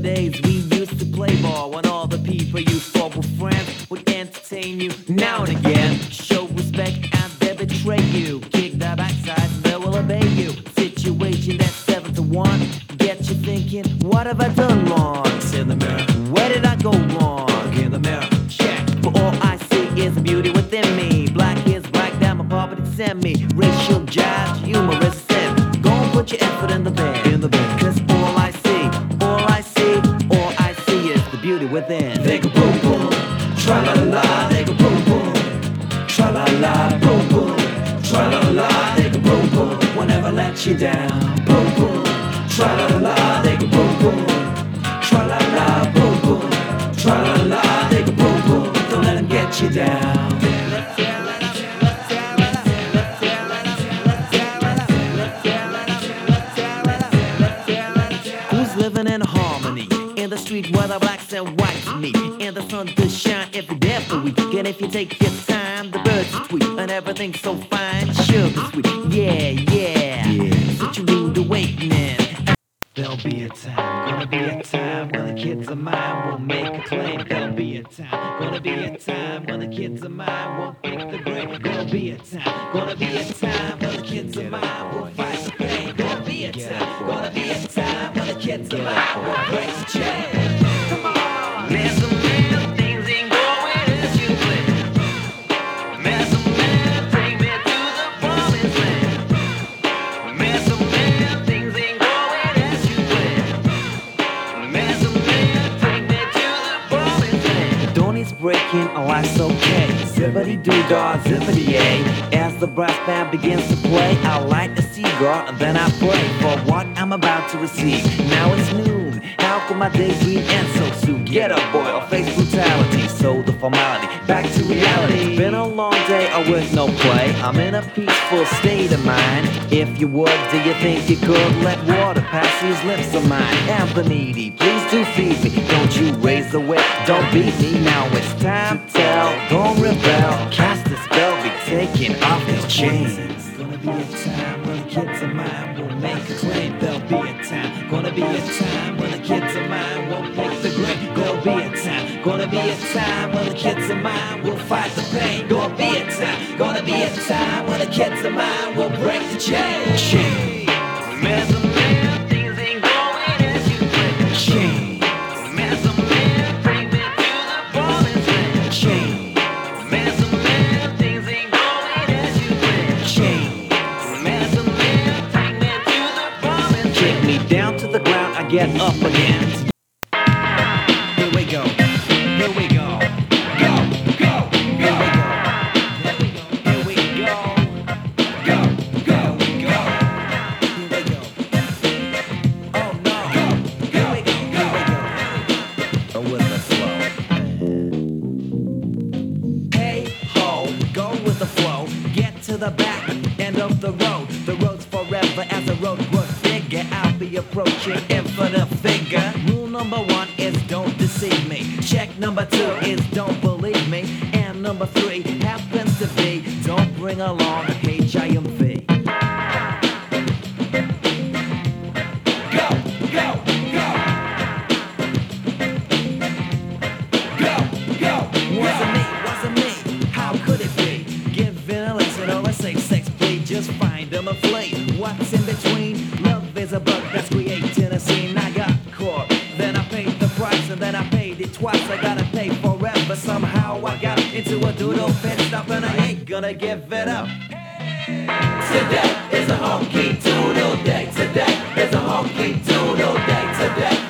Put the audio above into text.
days we used to play ball when all the people you thought were friends would entertain you now and again. Show respect and they betray you. Kick their backside and they will obey you. Situation that's 7-1. Get you thinking, what have I done wrong? In the mirror, where did I go wrong? In the mirror, check. For all I see is beauty within me. Black is black, down my poverty send me. Racial jive, humorous sin. Go and put your effort in the bed. Cause all I see is the beauty within. They go boom boom, tra la la. They go boom boom, tra la la. Boom boom, tra la la. They go boom boom, will never let you down. Boom boom, tra la la. They go boom boom, tra la la. Boom boom, tra la la. They go boom boom, don't let them get you down. Living in harmony in the street where the blacks and whites meet, and the sun does shine every day of the week. And if you take your time, the birds are tweet and everything's so fine, sugar sweet. Yeah. Such a rude awakening. There'll be a time, gonna be a time when the kids of mine will make a claim. There'll be a time, gonna be a time when the kids of mine will pick the grave. Gonna be a time, gonna be a time when the kids of mine will fight the pain. Gonna be a time, gonna be a time when the kids of mine will break the chain. Come on, man, some man, things ain't going as you planned. Man, some man, take me to the promised land. Man, some man, things ain't going as you planned. Man, some man, take me to the promised land. Dawn is breaking, our life's okay. Zippity-doo-dah, zippity-yay. As the brass band begins to play, I light a cigar and then I pray for what I'm about to receive. Now it's noon, how could my daydream end so soon? Get up, boy, or face brutality. So the formality, back to reality. It's been a long day, or with no play. I'm in a peaceful state of mind. If you would, do you think you could let water pass these lips of mine? And the needy, please do feed me. Don't you raise the whip, don't beat me. Now it's time to tell, don't rebel. Cast a spell, be taken off these chains. Gonna be a time when the kids of mine will make a claim. There'll be a time, gonna be a time when the kids of mine won't pick the grain. There'll be a time, gonna be a time when the kids of mine will fight the pain. Gonna be a time, gonna be a time when the kids of mine will break the chain. Man, some man, things ain't going as you planned. Chain. Man, some man, bring me to the promised land. Chain. Man, some man, things ain't going as you planned. Chain. Man, some man, take me to the promised land. Kick me down to the ground, I get up again. Here we go. Here we go. Go, go, go. Here we go. Here we go. Go, go, go. Here we go. Oh no. Go, here we go. Here we go. With the flow. Hey ho, go with the flow. Get to the back end of the road. The road's forever as the road grows bigger. I'll be approaching infinite figure. Rule number 1 is don't deceive me. Check number 2 is don't believe me. And number 3 happens to be don't bring along HIMV. Go, go, go. Go, go. Wasn't me. How could it be? Giving a lesson or a safe sex plea. Just find them a flea. What's in between? Love is a bug that's creating a scene. I got caught, then I paid the price, and then I paid it twice. I gotta pay forever. Somehow I got into a doodle pit stop, and I ain't gonna give it up. Today is a honky doodle day. Today is a honky doodle day. Today